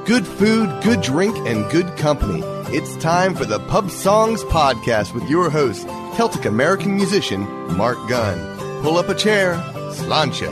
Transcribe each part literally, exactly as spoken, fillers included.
Good food, good drink, and good company. It's time for the Pub Songs Podcast with your host, Celtic American musician Mark Gunn. Pull up a chair, sláinte.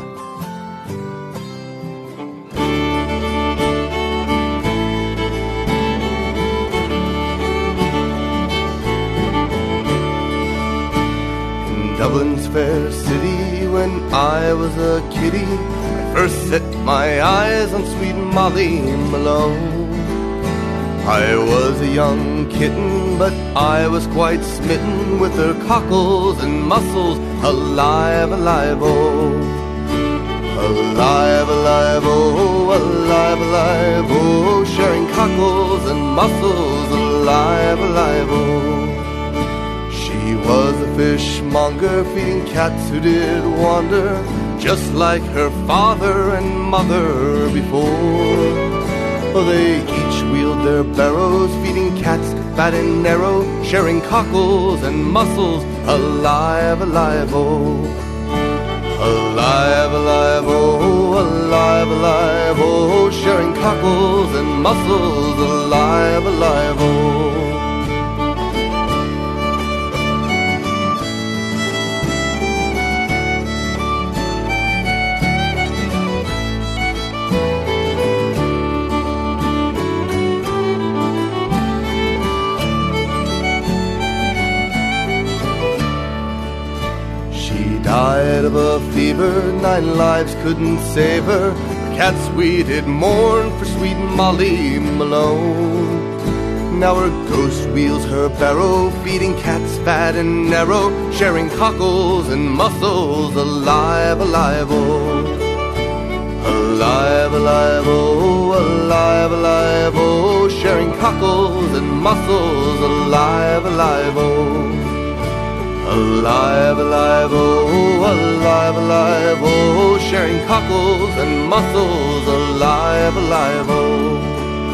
In Dublin's fair city, when I was a kiddie, I first set my eyes on sweet Molly Malone. I was a young kitten, but I was quite smitten with her cockles and muscles, alive, alive, oh. Alive, alive, oh, alive, alive, oh, sharing cockles and muscles, alive, alive, oh. She was a fishmonger, feeding cats who did wander, just like her father and mother before. Oh, they each wheeled their barrows, feeding cats fat and narrow, sharing cockles and mussels, alive, alive, oh. Alive, alive, oh, alive, alive, oh, sharing cockles and mussels, alive, alive, oh. Died of a fever, nine lives couldn't save her. The cats we did mourn for sweet Molly Malone. Now her ghost wheels her barrow, feeding cats fat and narrow, sharing cockles and mussels, alive, alive, oh. Alive, alive, oh, alive, alive, oh, sharing cockles and mussels, alive, alive, oh. Alive, alive, oh, alive, alive, oh, sharing cockles and mussels, alive, alive, oh.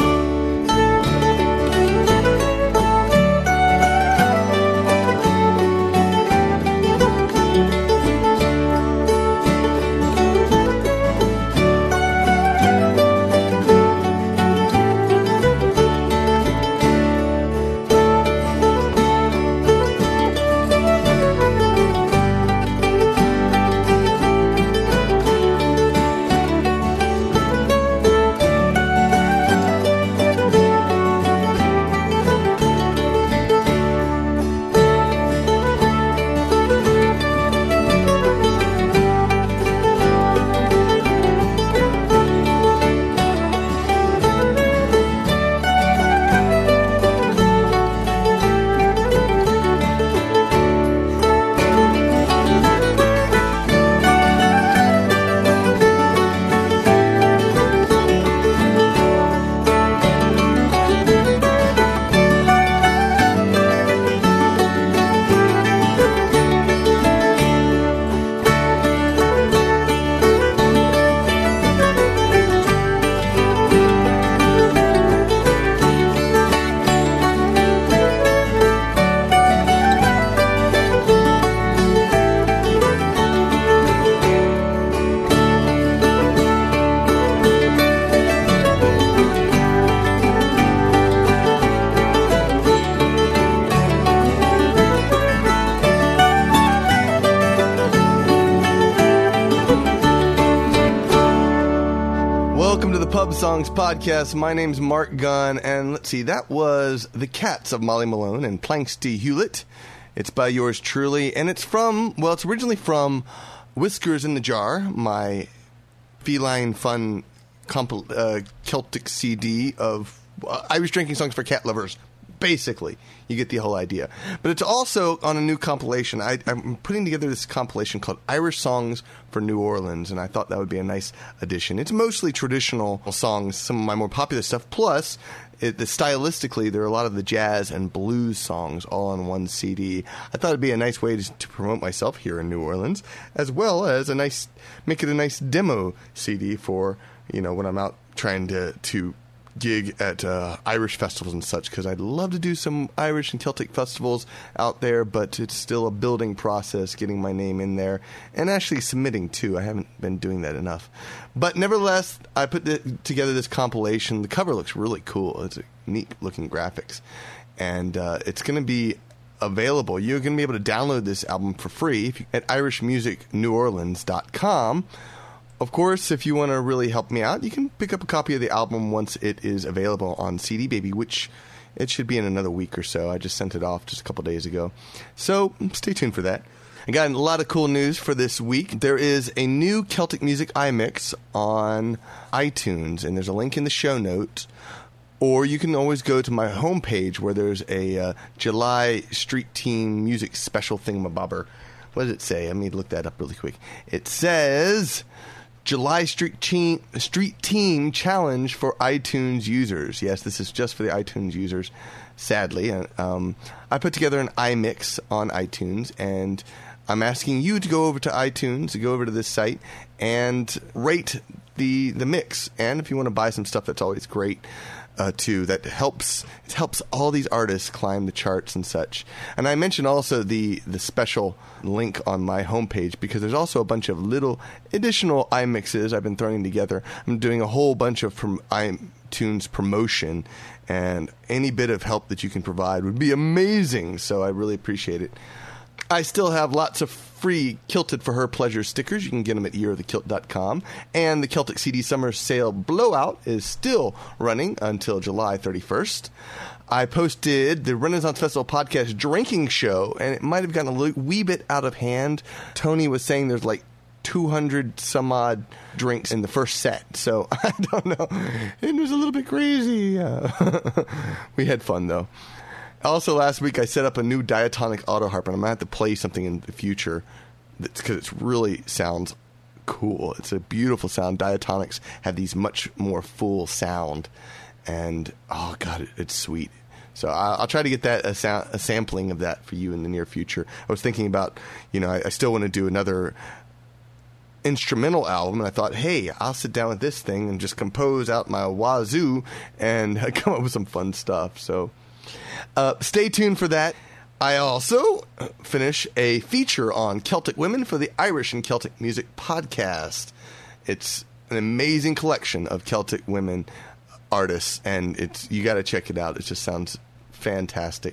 Songs Podcast. My name's Mark Gunn, and let's see, that was The Cats of Molly Malone and Planks D. Hewlett. It's by yours truly, and it's from, well, it's originally from Whiskers in the Jar, my feline fun compl- uh, Celtic C D of uh, Irish drinking songs for cat lovers. Basically, you get the whole idea. But it's also on a new compilation. I, I'm putting together this compilation called Irish Songs for New Orleans, and I thought that would be a nice addition. It's mostly traditional songs, some of my more popular stuff, plus it, the, stylistically, there are a lot of the jazz and blues songs all on one C D. I thought it'd be a nice way to, to promote myself here in New Orleans, as well as a nice, make it a nice demo C D for, you know, when I'm out trying to, to gig at uh, Irish festivals and such, because I'd love to do some Irish and Celtic festivals out there, but it's still a building process getting my name in there and actually submitting too. I haven't been doing that enough. But nevertheless, I put the, together this compilation. The cover looks really cool. It's a neat looking graphics. And uh, it's going to be available. You're going to be able to download this album for free if you, at irish music new orleans dot com. Of course, if you want to really help me out, you can pick up a copy of the album once it is available on C D Baby, which it should be in another week or so. I just sent it off just a couple days ago. So stay tuned for that. I got a lot of cool news for this week. There is a new Celtic Music iMix on iTunes, and there's a link in the show notes. Or you can always go to my homepage where there's a uh, July Street Team Music Special Thingamabobber. What does it say? Let me look that up really quick. It says July Street Team, Street Team Challenge for iTunes users. Yes, this is just for the iTunes users, sadly. Um, I put together an iMix on iTunes, and I'm asking you to go over to iTunes, to go over to this site, and rate the, the mix. And if you want to buy some stuff, that's always great. Uh, too, that helps it helps all these artists climb the charts and such. And I mentioned also the the special link on my homepage, because there's also a bunch of little additional iMixes I've been throwing together. I'm doing a whole bunch of prom- iTunes promotion, and any bit of help that you can provide would be amazing. So I really appreciate it. I still have lots of free Kilted for Her Pleasure stickers. You can get them at year of the kilt dot com. And the Celtic C D Summer Sale Blowout is still running until July thirty-first. I posted the Renaissance Festival Podcast drinking show, and it might have gotten a wee bit out of hand. Tony was saying there's like two hundred some odd drinks in the first set. So I don't know. It was a little bit crazy. Uh, we had fun, though. Also, last week I set up a new diatonic auto harp, and I'm going to have to play something in the future because it really sounds cool. It's a beautiful sound. Diatonics have these much more full sound, and oh god, it, it's sweet. So I'll, I'll try to get that a, sound, a sampling of that for you in the near future. I was thinking about, you know, I, I still want to do another instrumental album, and I thought, hey, I'll sit down with this thing and just compose out my wazoo and come up with some fun stuff. So Uh, stay tuned for that. I also finish a feature on Celtic women for the Irish and Celtic Music podcast. It's an amazing collection of Celtic women artists, and it's you got to check it out. It just sounds fantastic.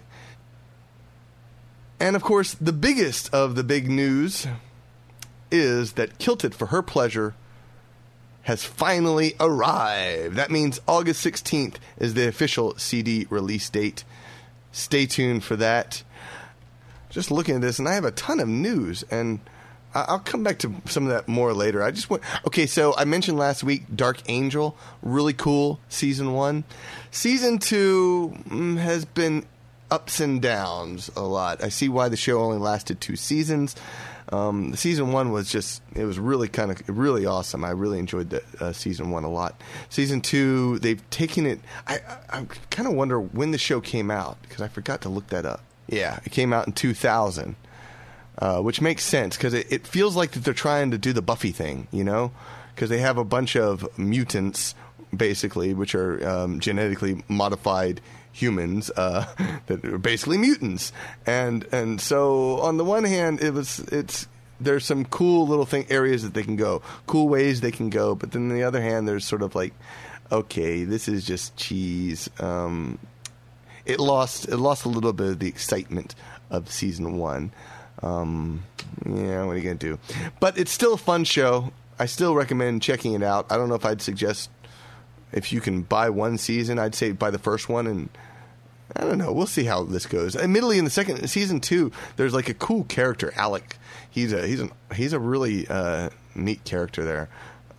And of course, the biggest of the big news is that Kilted for Her Pleasure has finally arrived. That means August sixteenth is the official C D release date. Stay tuned for that. Just looking at this, and I have a ton of news, and I'll come back to some of that more later. I just want, okay, so I mentioned last week Dark Angel, really cool, season one. Season two mm, has been ups and downs a lot. I see why the show only lasted two seasons. Um, the season one was just, it was really kind of, really awesome. I really enjoyed the uh, season one a lot. Season two, they've taken it, I, I, I kind of wonder when the show came out, because I forgot to look that up. Yeah, it came out in two thousand, uh, which makes sense, because it, it feels like that they're trying to do the Buffy thing, you know, because they have a bunch of mutants, basically, which are um, genetically modified humans uh, that are basically mutants, and and so on the one hand, it was it's there's some cool little thing areas that they can go, cool ways they can go, but then on the other hand, there's sort of like, okay, this is just cheese. Um, it lost it lost a little bit of the excitement of season one. Um, yeah, what are you gonna do? But it's still a fun show. I still recommend checking it out. I don't know if I'd suggest, if you can buy one season, I'd say buy the first one, and I don't know. We'll see how this goes. Admittedly, in the second season two, there's like a cool character, Alec. He's a he's a he's a really uh, neat character there.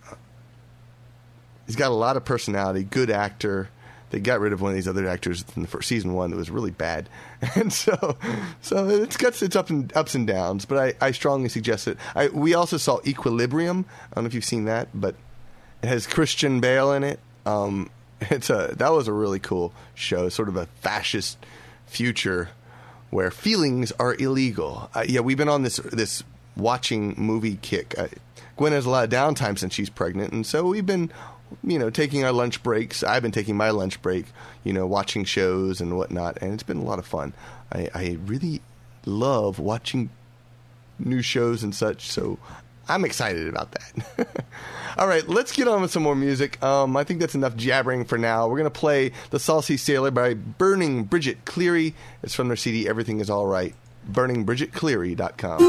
He's got a lot of personality. Good actor. They got rid of one of these other actors in the first season one that was really bad, and so so it's got its up and ups and downs. But I, I strongly suggest it. I, we also saw Equilibrium. I don't know if you've seen that, but it has Christian Bale in it. Um, it's a that was a really cool show, sort of a fascist future where feelings are illegal. Uh, yeah, we've been on this this watching movie kick. I Gwen has a lot of downtime since she's pregnant, and so we've been, you know, taking our lunch breaks. I've been taking my lunch break, you know, watching shows and whatnot, and it's been a lot of fun. I, I really love watching new shows and such, so I'm excited about that. All right, let's get on with some more music. Um, I think that's enough jabbering for now. We're going to play The Saucy Sailor by Burning Bridget Cleary. It's from their C D, Everything Is All Right. burning bridget cleary dot com.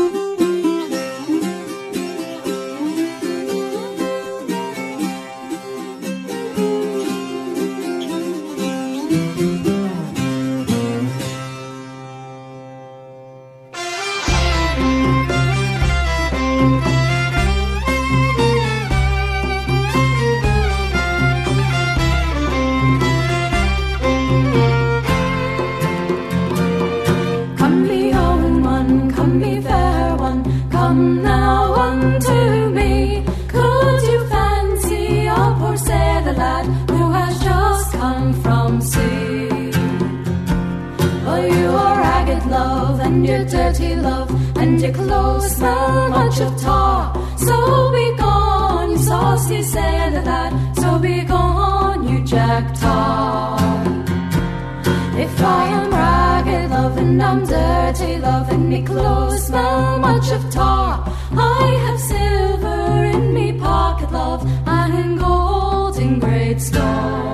Dirty love, and your clothes smell much of tar. So be gone, you saucy sailor lad. So be gone, you jack tar. If I am ragged love and I'm dirty love, and me clothes smell much of tar, I have silver in me pocket love, and gold in great store.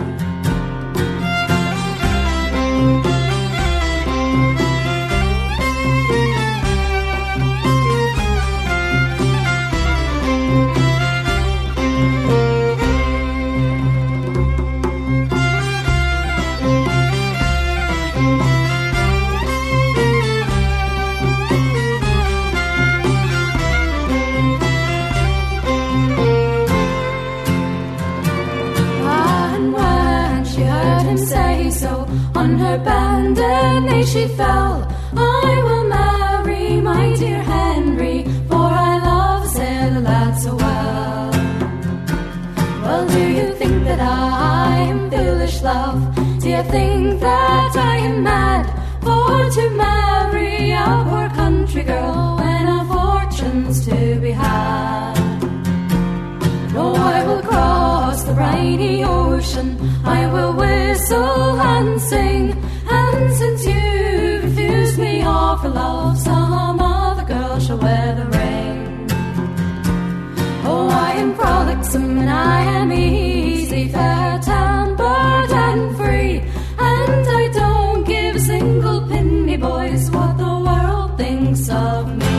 On her bended knee she fell. I will marry my dear Henry, for I love a sailor lad so well. Well, do you think that I am foolish, love? Do you think that I am mad for to marry a poor country girl when a fortune's to be had? No, I will cross the briny ocean, I will whistle and sing, and since you refused me all for love, some other girl shall wear the ring. Oh, I am frolicsome and I am easy, fair, tempered and free, and I don't give a single penny, boys, what the world thinks of me.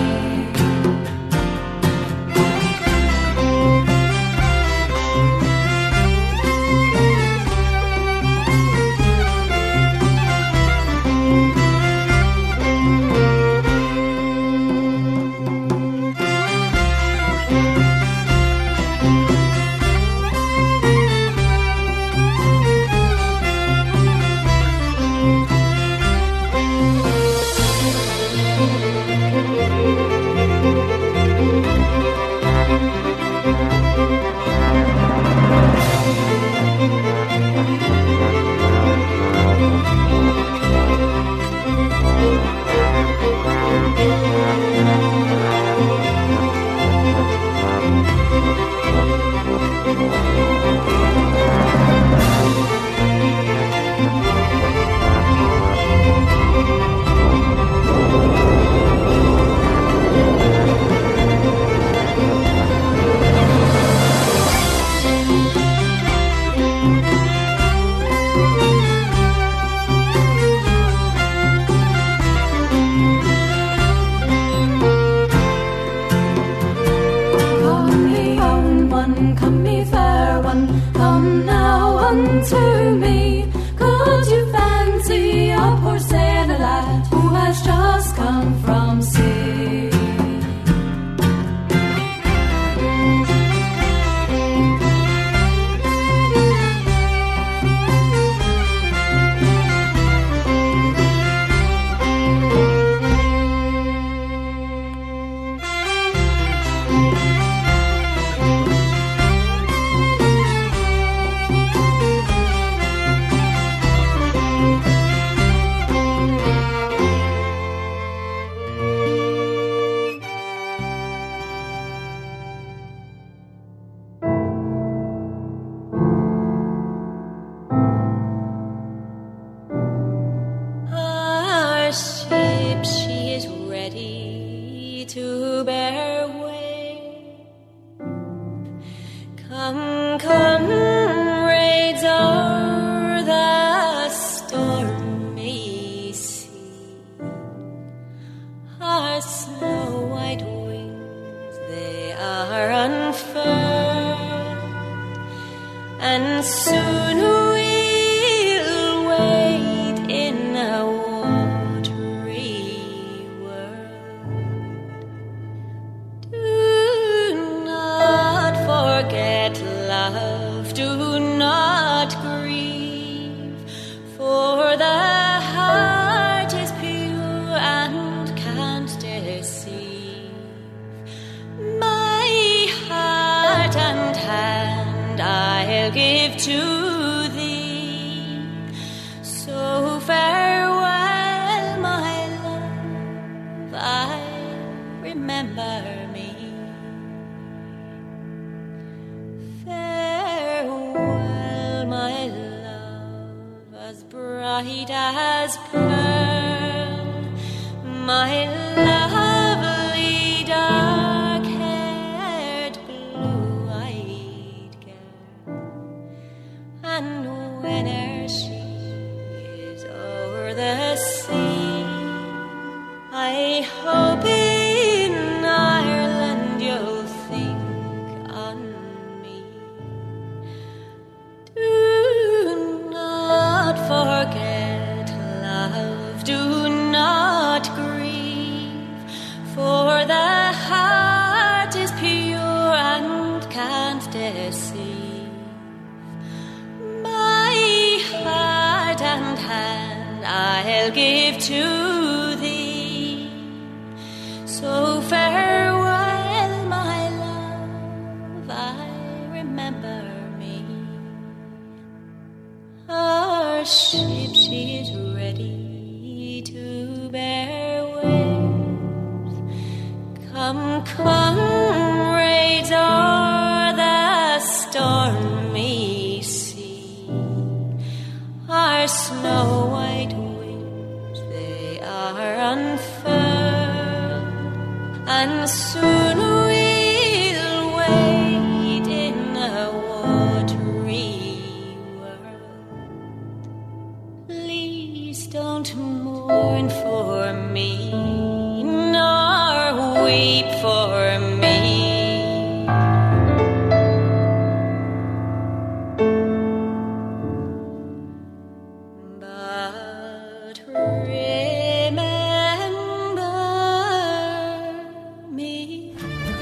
Come, comrades o'er the stormy sea, our snow white wings they are unfurled, and soon we'll wait in a watery world. Do not forget love, do not grieve, for the heart is pure and can't deceive. My heart and hand I'll give to thee, so farewell, my love, I remember me. Farewell, my love, as bright as pearl, my lovely dark-haired, blue-eyed girl. And whene'er she is o'er the sea, I hope in Ireland you'll think on me. Do not forget love, do not grieve, for the heart is pure and can't deceive. My heart and hand I'll give to thee, so farewell, my love, I remember me. Our ship, she is ready to bear waves. Come, comrades o'er the stormy sea, our snow white wings they are unfurled, and soon we'll wait in a watery world. Please don't mourn for me, nor weep for me. But remember me.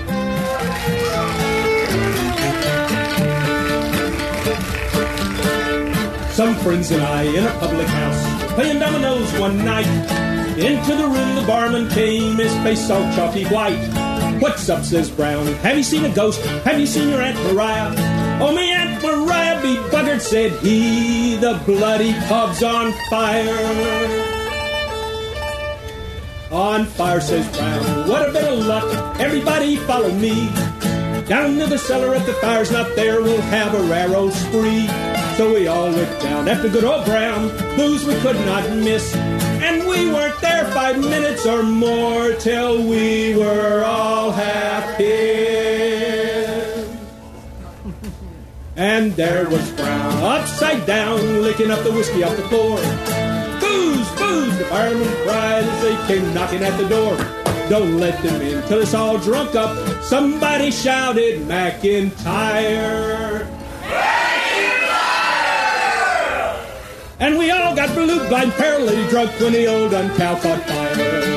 Some friends and I in a public house playing dominoes one night. Into the room the barman came, his face all chalky white. What's up, says Brown, have you seen a ghost? Have you seen your Aunt Mariah? Oh, me Aunt Mariah be buggered, said he, the bloody pub's on fire. On fire, says Brown, what a bit of luck, everybody follow me. Down to the cellar, if the fire's not there, we'll have a rare old spree. So we all went down after good old Brown, booze we could not miss. And we weren't there five minutes or more till we were all half hid. And there was Brown, upside down, licking up the whiskey off the floor. Booze, booze, the fireman cried as they came knocking at the door. Don't let them in till it's all drunk up. Somebody shouted, McIntyre. And we all got blue, blind, paralytic drunk when the old uncow caught fire.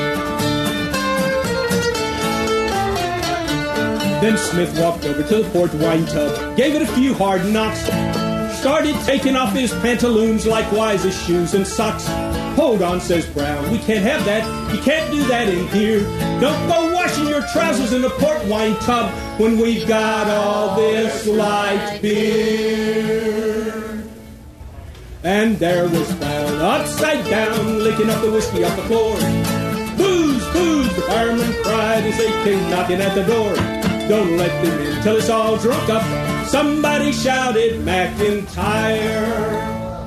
Then Smith walked over to the port wine tub, gave it a few hard knocks, started taking off his pantaloons, likewise his shoes and socks. Hold on, says Brown, we can't have that. You can't do that in here. Don't go washing your trousers in the port wine tub when we've got all this light beer. And there was Brown, upside down, licking up the whiskey off the floor. Booze, booze, the fireman cried as they came knocking at the door. Don't let them in till it's all drunk up. Somebody shouted, McIntyre.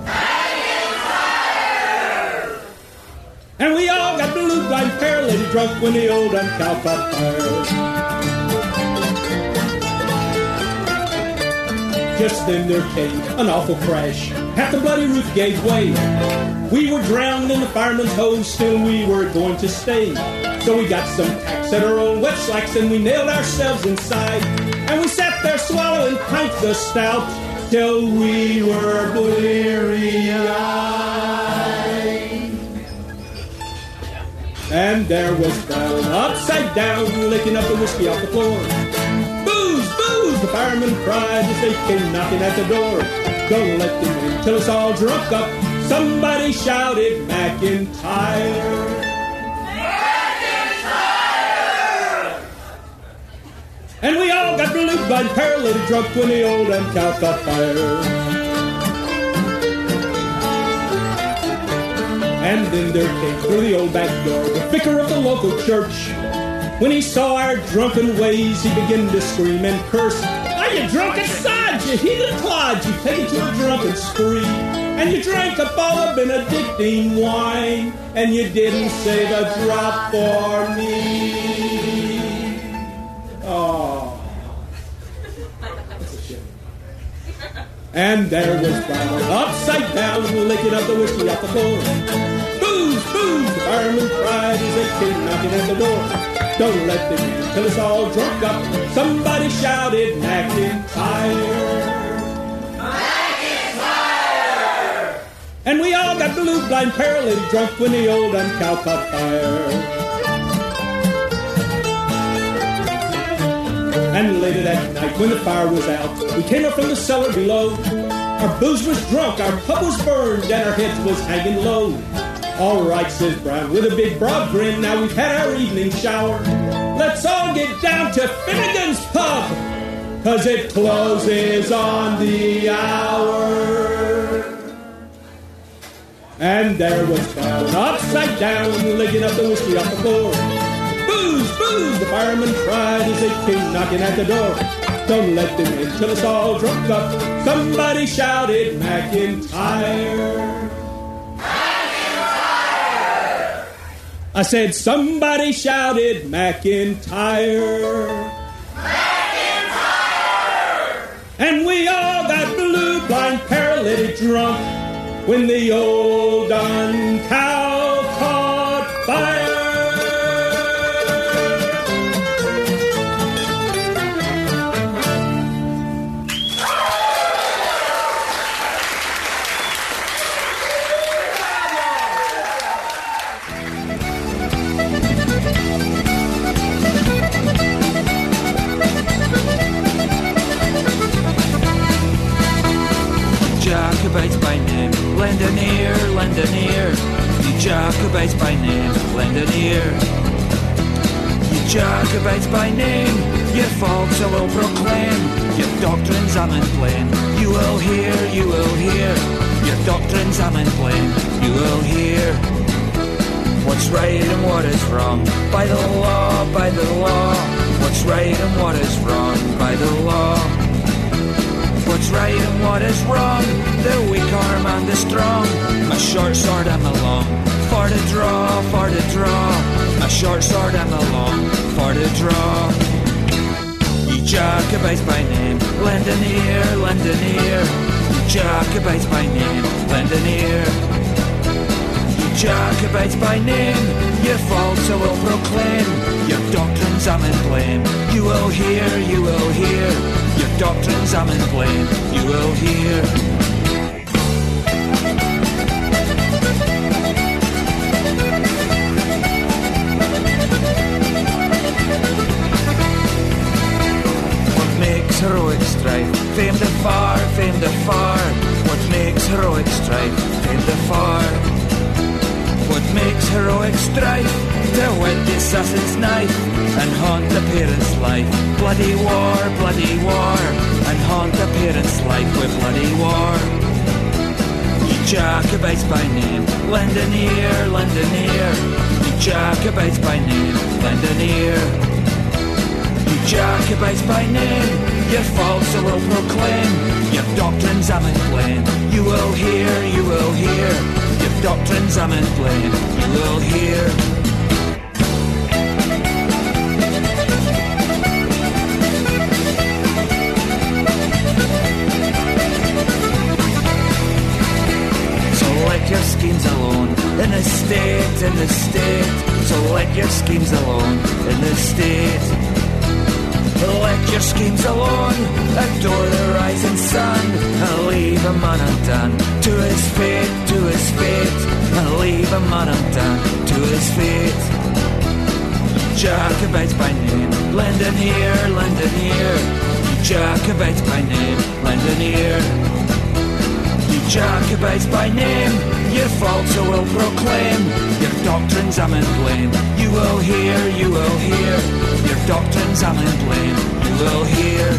McIntyre! And we all got blue, blind, paralytic drunk when the old uncow caught fire. Just then there came an awful crash. Half the bloody roof gave way. We were drowned in the fireman's hose, still we were going to stay. So we got some tacks at our own wet slacks and we nailed ourselves inside. And we sat there swallowing pints of stout till we were bleary-eyed. And there was Brown upside down, licking up the whiskey off the floor. Booze, booze, the fireman cried as they came knocking at the door. Don't let them in till it's all drunk up. Somebody shouted, McIntyre. McIntyre! And we all got blue blind, paralytic drunk when the old M cow caught fire. And then there came through the old back door the vicar of the local church. When he saw our drunken ways, he began to scream and curse. Are you drunk inside, you heathen clod? You take it to a drunken spree. And you drank up all the Benedictine wine, and you didn't save a drop for me. Oh. That's a shame. And there was Brown upside down, licking up the whiskey off the floor. Booze, booze, the fireman cried as they came knocking at the door. Don't let them in till it's all drunk up. Somebody shouted, McIntyre. McIntyre! And we all got blue blind, paralytic drunk when the old M cow caught fire. And later that night when the fire was out, we came up from the cellar below. Our booze was drunk, our pub was burned, and our heads was hanging low. All right, says Brown, with a big broad grin, now we've had our evening shower. Let's all get down to Finnegan's Pub, 'cause it closes on the hour. And there was Brown upside down, licking up the whiskey off the floor. Booze, booze, the fireman cried as they came knocking at the door. Don't let them in till it's all drunk up. Somebody shouted, McIntyre. I said somebody shouted, McIntyre. McIntyre! And we all got blue, blind, paralytic drunk when the old dun cow caught fire. Jacobites by name, lend an ear, lend an ear. You Jacobites by name, lend an ear. You Jacobites by name, your faults I will proclaim. Your doctrines I'm in blame. You will hear, you will hear. Your doctrines I'm in blame. You will hear. What's right and what is wrong? By the law, by the law. What's right and what is wrong? By the law. What's right and what is wrong? The weak arm and the strong. My short sword and my long. For to draw, for to draw. My short sword and my long. For to draw. Ye Jacobites by name, lend an ear, lend an ear. Ye Jacobites by name, lend an ear. Ye Jacobites by name, your faults I will proclaim. Your doctrines I'm in blame. You will hear, you will hear. Your doctrines I'm in blame, you will hear. What makes heroic strife? Fame the far, fame the far. What makes heroic strife? Fame the far. What makes heroic strife? To whet the assassin's knife and haunt the parent's life. Bloody war, bloody war, and haunt the parent's life with bloody war. Ye Jacobites by name, lend an ear, lend an ear. Ye Jacobites by name, lend an ear. Ye Jacobites by name, your faults I will proclaim. Your doctrines I'm in blame. You will hear, you will hear. Your doctrines I'm in blame. You will hear. in the state, in the state. So let your schemes alone, in the state. Let your schemes alone, adore the rising sun, and leave a man undone to his fate, to his fate, and leave a man undone to his fate. Jacobites by name, lend an ear, lend an ear. You Jacobites by name, lend an ear. You Jacobites by name, your faults I will proclaim, your doctrines I'm in blame. You will hear, you will hear, your doctrines I'm in blame. You will hear.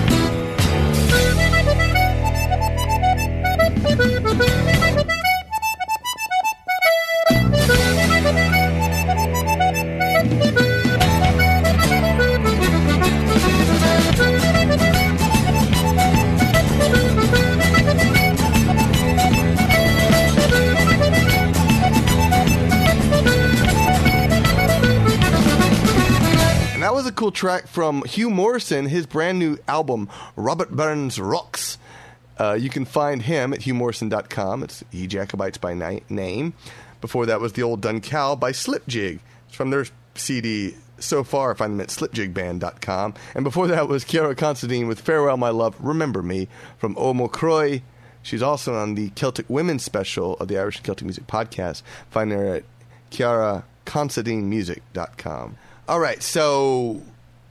That was a cool track from Hugh Morrison, his brand new album, Robert Burns Rocks. Uh, you can find him at hugh morrison dot com. It's Ye Jacobites by night, name. Before that was The Old Dun Cow by Slipjig. It's from their C D So Far, find them at slipjig band dot com. And before that was Chiara Considine with Farewell My Love, Remember Me, from Omocroy. She's also on the Celtic Women's special of the Irish and Celtic Music Podcast. Find her at chiara considine music dot com. All right, so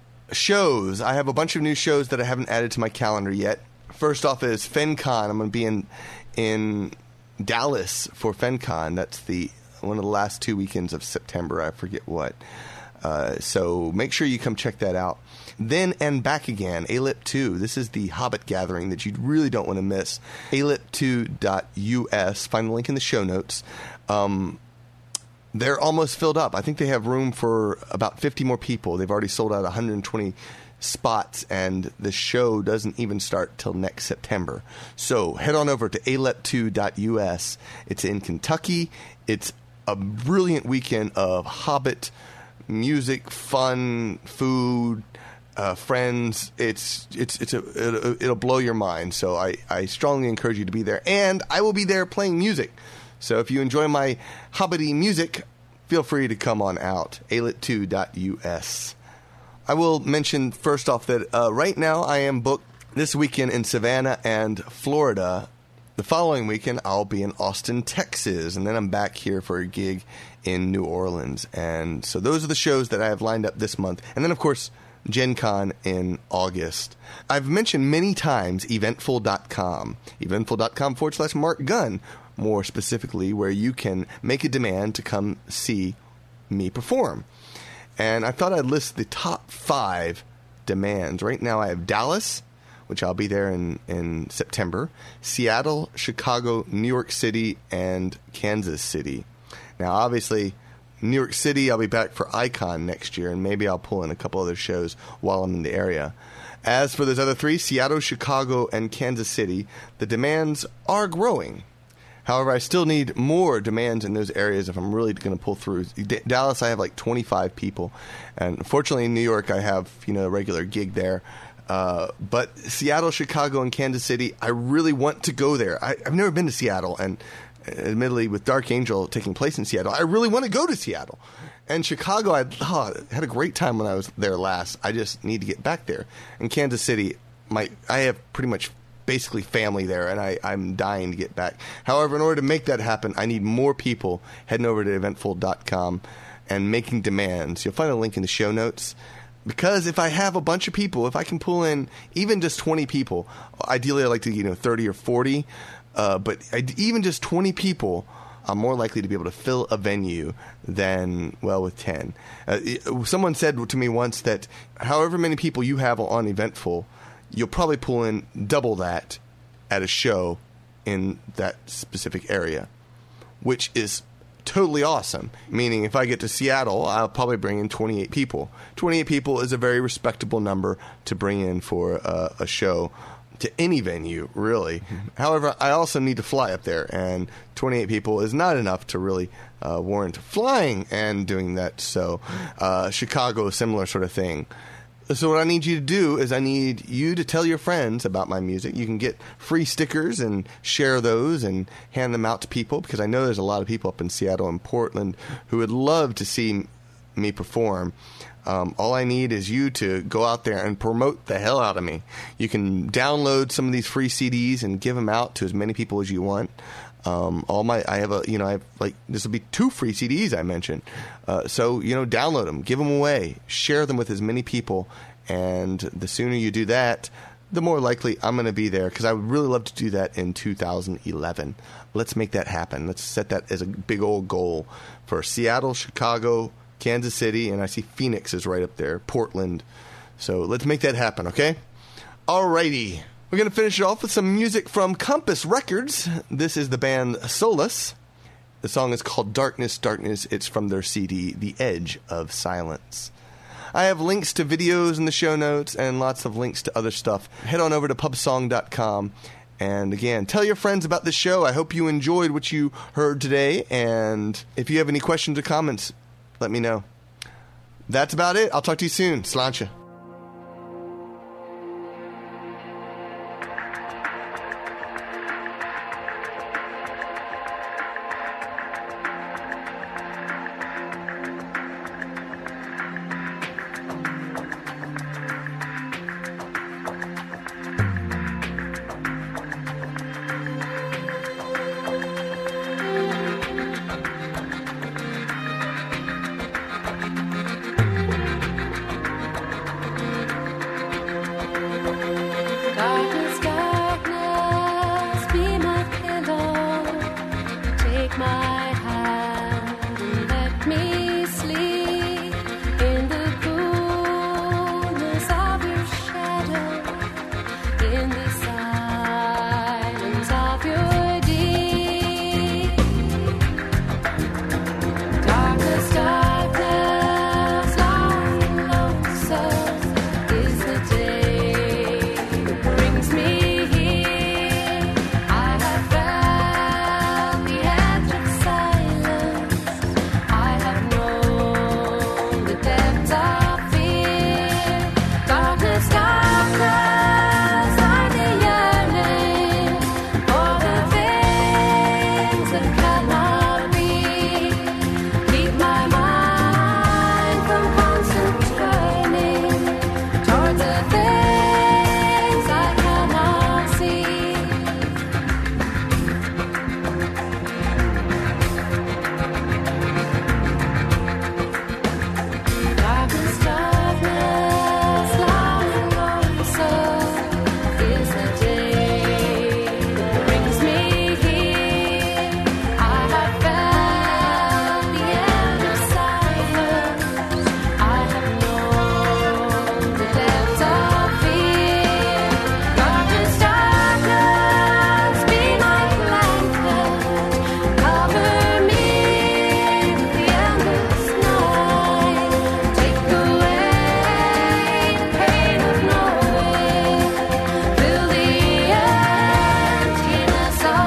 shows. I have a bunch of new shows that I haven't added to my calendar yet. First off is FenCon. I'm going to be in in Dallas for FenCon. That's the one of the last two weekends of September. I forget what. Uh, so make sure you come check that out. Then and Back Again, A L I P two. This is the Hobbit gathering that you really don't want to miss. A L I P two dot U S. Find the link in the show notes. Um... They're almost filled up. I think they have room for about fifty more people. They've already sold out one hundred twenty spots, and the show doesn't even start till next September. So head on over to A L I P two dot U S. It's in Kentucky. It's a brilliant weekend of Hobbit music, fun, food, uh, friends. It's it's it's a it'll, it'll blow your mind. So I, I strongly encourage you to be there, and I will be there playing music. So if you enjoy my Hobbity music, feel free to come on out. A L I P two dot U S. I will mention first off that uh, right now I am booked this weekend in Savannah and Florida. The following weekend I'll be in Austin, Texas, and then I'm back here for a gig in New Orleans. And so those are the shows that I have lined up this month. And then, of course, Gen Con in August. I've mentioned many times eventful dot com. eventful dot com forward slash Mark Gunn. More specifically, where you can make a demand to come see me perform. And I thought I'd list the top five demands. Right now I have Dallas, which I'll be there in, in September, Seattle, Chicago, New York City, and Kansas City. Now, obviously, New York City, I'll be back for Icon next year, and maybe I'll pull in a couple other shows while I'm in the area. As for those other three, Seattle, Chicago, and Kansas City, the demands are growing. However, I still need more demands in those areas if I'm really going to pull through. D- Dallas, I have like twenty-five people. And fortunately, in New York, I have, you know, a regular gig there. Uh, but Seattle, Chicago, and Kansas City, I really want to go there. I, I've never been to Seattle. And admittedly, with Dark Angel taking place in Seattle, I really want to go to Seattle. And Chicago, I oh, had a great time when I was there last. I just need to get back there. And Kansas City, my I have pretty much basically family there, and I, I'm dying to get back. However, in order to make that happen, I need more people heading over to eventful dot com and making demands. You'll find a link in the show notes. Because if I have a bunch of people, if I can pull in even just twenty people, ideally I'd like to, you know, thirty or forty, uh, but I, even just twenty people, I'm more likely to be able to fill a venue than, well, with ten. Uh, someone said to me once that however many people you have on Eventful, you'll probably pull in double that at a show in that specific area, which is totally awesome. Meaning if I get to Seattle, I'll probably bring in twenty-eight people. twenty-eight people is a very respectable number to bring in for uh, a show to any venue, really. Mm-hmm. However, I also need to fly up there, and twenty-eight people is not enough to really uh, warrant flying and doing that. So uh, Chicago, similar sort of thing. So what I need you to do is I need you to tell your friends about my music. You can get free stickers and share those and hand them out to people, because I know there's a lot of people up in Seattle and Portland who would love to see me perform. Um, all I need is you to go out there and promote the hell out of me. You can download some of these free C Ds and give them out to as many people as you want. Um, all my, I have a, you know, I have like, this will be two free C Ds I mentioned. Uh, so, you know, download them, give them away, share them with as many people. And the sooner you do that, the more likely I'm going to be there, because I would really love to do that in two thousand eleven. Let's make that happen. Let's set that as a big old goal for Seattle, Chicago, Kansas City, and I see Phoenix is right up there, Portland. So let's make that happen, okay? Alrighty. We're going to finish it off with some music from Compass Records. This is the band Solace. The song is called Darkness, Darkness. It's from their C D, The Edge of Silence. I have links to videos in the show notes and lots of links to other stuff. Head on over to pub song dot com. And again, tell your friends about the show. I hope you enjoyed what you heard today. And if you have any questions or comments, let me know. That's about it. I'll talk to you soon. Sláinte. Darkness, darkness, be my pillow. Take my hand and let me sleep in the coolness of your shadow, in the silence of your deep. Darkness, darkness, long, lonesome is the day. Me here, I have found the edge of silence. I have known the depths of fear. Darkness, darkness, are the yearning for the things that cannot be. Keep my mind from constant turning toward the things I cannot see. Darkness, darkness, long and lonesome is the day that brings me here. I have found the end of silence. I have known the depths of fear. Darkness, darkness, be my blanket. Cover me with the endless night. Take away the pain of knowing. Fill the emptiness of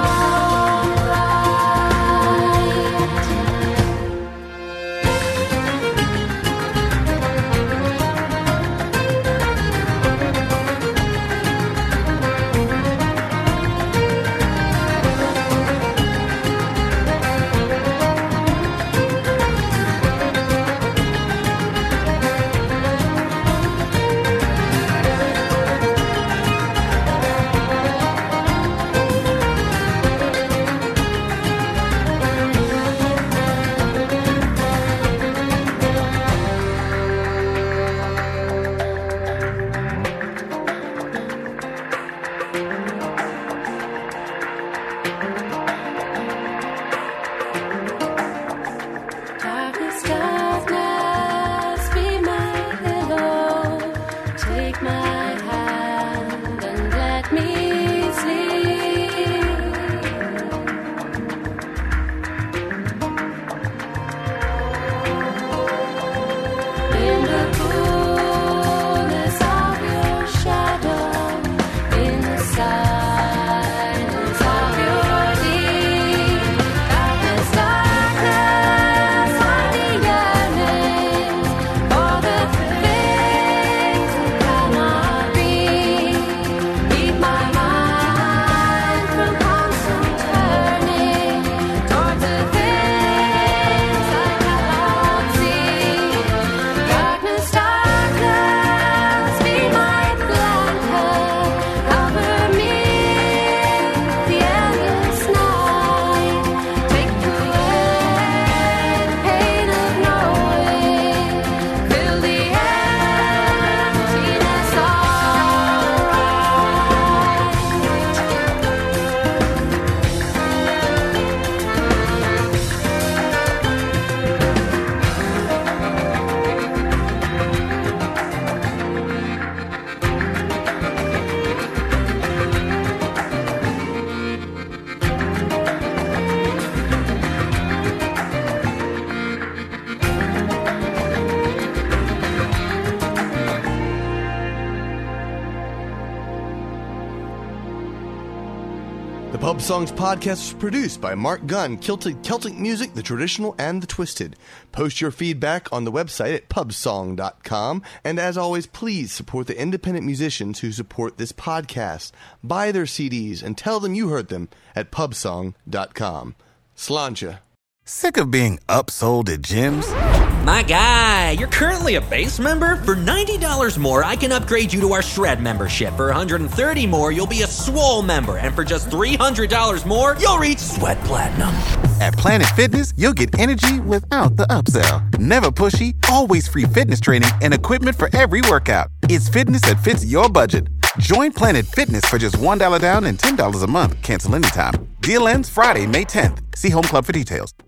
Darkness, darkness, be my pillow. Take my hand and let me sleep. In the coolness of your shadow, in the silence of your deep. Darkness, darkness, are the yearning for the things The Pub Songs podcast was produced by Mark Gunn, Celtic, Celtic music, the traditional and the twisted. Post your feedback on the website at pub song dot com. And as always, please support the independent musicians who support this podcast. Buy their C Ds and tell them you heard them at pub song dot com. Sláinte. Sick of being upsold at gyms? My guy, you're currently a base member? For ninety dollars more, I can upgrade you to our Shred membership. For one hundred thirty dollars more, you'll be a Swole member. And for just three hundred dollars more, you'll reach Sweat Platinum. At Planet Fitness, you'll get energy without the upsell. Never pushy, always free fitness training and equipment for every workout. It's fitness that fits your budget. Join Planet Fitness for just one dollar down and ten dollars a month. Cancel anytime. Deal ends Friday, May tenth. See Home Club for details.